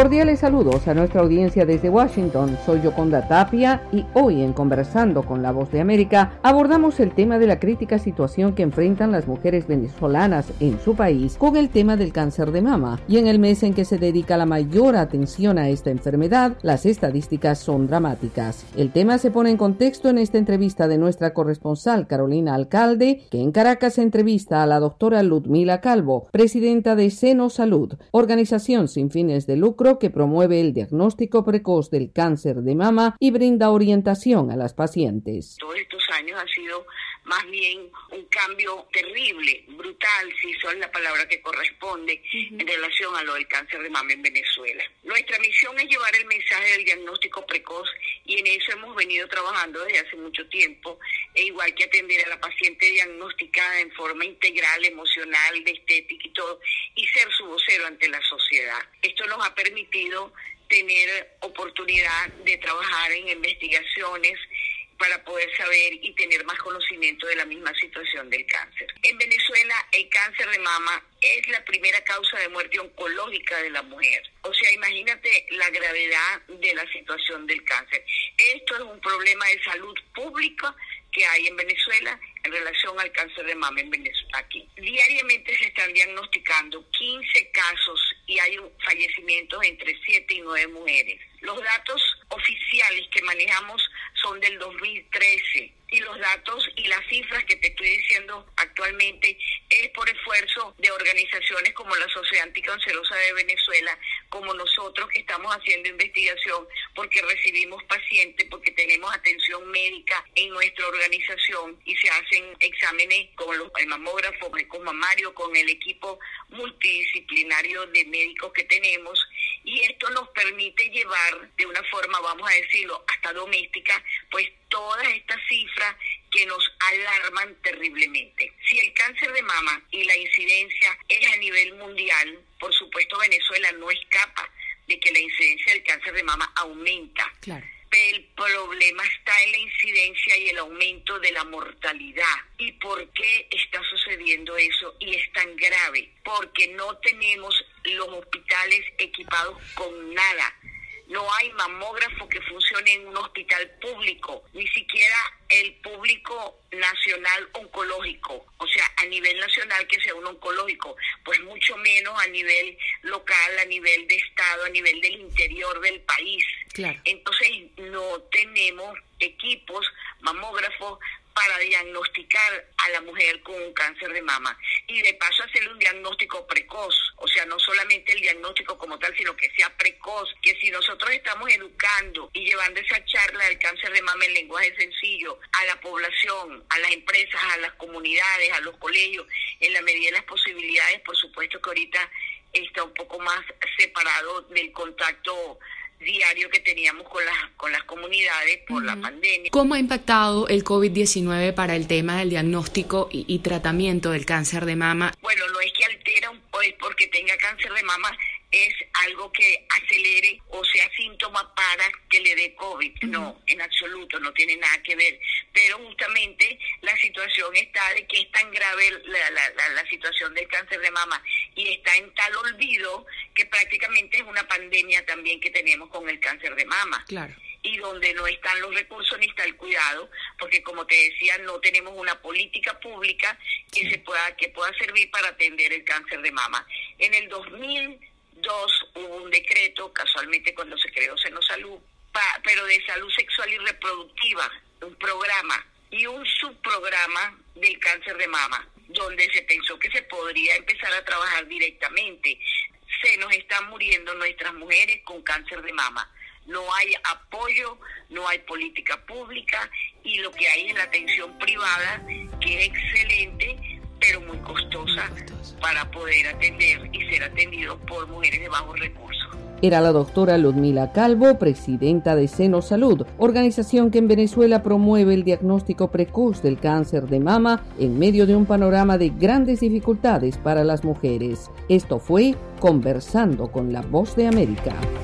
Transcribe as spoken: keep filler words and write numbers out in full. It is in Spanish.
Cordiales saludos a nuestra audiencia desde Washington. Soy Yoconda Tapia y hoy en Conversando con la Voz de América abordamos el tema de la crítica situación que enfrentan las mujeres venezolanas en su país con el tema del cáncer de mama. Y en el mes en que se dedica la mayor atención a esta enfermedad, las estadísticas son dramáticas. El tema se pone en contexto en esta entrevista de nuestra corresponsal Carolina Alcalde, que en Caracas entrevista a la doctora Ludmila Calvo, presidenta de Seno Salud, organización sin fines de lucro que promueve el diagnóstico precoz del cáncer de mama y brinda orientación a las pacientes. Todos estos años ha sido más bien un cambio terrible, brutal, si eso es la palabra que corresponde, uh-huh. en relación a lo del cáncer de mama en Venezuela. Nuestra misión es llevar el mensaje del diagnóstico precoz y en eso hemos venido trabajando desde hace mucho tiempo, e igual que atender a la paciente diagnosticada en forma integral, emocional, de estética y todo, y ser su vocero ante la sociedad. Esto nos ha permitido tener oportunidad de trabajar en investigaciones para poder saber y tener más conocimiento de la misma situación del cáncer. En Venezuela, el cáncer de mama es la primera causa de muerte oncológica de la mujer. O sea, imagínate la gravedad de la situación del cáncer. Esto es un problema de salud pública que hay en Venezuela en relación al cáncer de mama en Venezuela. Aquí diariamente se están diagnosticando quince casos y hay fallecimientos entre siete y nueve mujeres. Los datos oficiales que manejamos son del dos mil trece y los datos y las cifras que te estoy diciendo actualmente es por esfuerzo de organizaciones como la Sociedad Anticancerosa de Venezuela, como nosotros que estamos haciendo investigación porque recibimos pacientes, porque tenemos atención médica en nuestra organización y se hacen exámenes con los, el mamógrafo, con mamario, con el equipo multidisciplinario de médicos que tenemos, y esto nos permite llevar de una forma, vamos a decirlo, hasta doméstica, pues todas estas cifras que nos alarman terriblemente. Si el cáncer de mama y la incidencia es a nivel mundial, por supuesto Venezuela no escapa de que la incidencia del cáncer de mama aumenta. Claro. El problema está en la incidencia y el aumento de la mortalidad. ¿Y por qué está sucediendo eso y es tan grave? Porque no tenemos los hospitales equipados con nada. No hay mamógrafo que funcione en un hospital público, ni siquiera el público nacional oncológico, o sea, a nivel nacional que sea un oncológico, pues mucho menos a nivel local, a nivel de estado, a nivel del interior del país. Claro. Entonces no tenemos equipos, mamógrafos, para diagnosticar a la mujer con un cáncer de mama y de paso hacerle un diagnóstico precoz, o sea, no solamente el diagnóstico como tal, sino que sea precoz, que si nosotros estamos educando y llevando esa charla del cáncer de mama en lenguaje sencillo a la población, a las empresas, a las comunidades, a los colegios, en la medida de las posibilidades, por supuesto que ahorita está un poco más separado del contacto diario que teníamos con las con las comunidades por uh-huh. la pandemia. ¿Cómo ha impactado el COVID diecinueve para el tema del diagnóstico y, y tratamiento del cáncer de mama? Bueno, no es que altera un pues porque tenga cáncer de mama, es algo que acelere o sea síntoma para que le dé COVID. Uh-huh. No, en absoluto, no tiene nada que ver. Pero justamente la situación está de que es tan grave la, la, la, la situación del cáncer de mama y está en tal olvido que prácticamente es una pandemia también que tenemos con el cáncer de mama. Claro. Y donde no están los recursos ni está el cuidado, porque como te decía, no tenemos una política pública que sí. se pueda que pueda servir para atender el cáncer de mama. En el dos mil dos hubo un decreto, casualmente cuando se creó Seno Salud, pa, pero de salud sexual y reproductiva, un programa y un subprograma del cáncer de mama, donde se pensó que se podría empezar a trabajar directamente. Se nos están muriendo nuestras mujeres con cáncer de mama. No hay apoyo, no hay política pública y lo que hay es la atención privada, que es excelente, pero muy costosa para poder atender y ser atendido por mujeres de bajos recursos. Era la doctora Ludmila Calvo, presidenta de Seno Salud, organización que en Venezuela promueve el diagnóstico precoz del cáncer de mama en medio de un panorama de grandes dificultades para las mujeres. Esto fue Conversando con la Voz de América.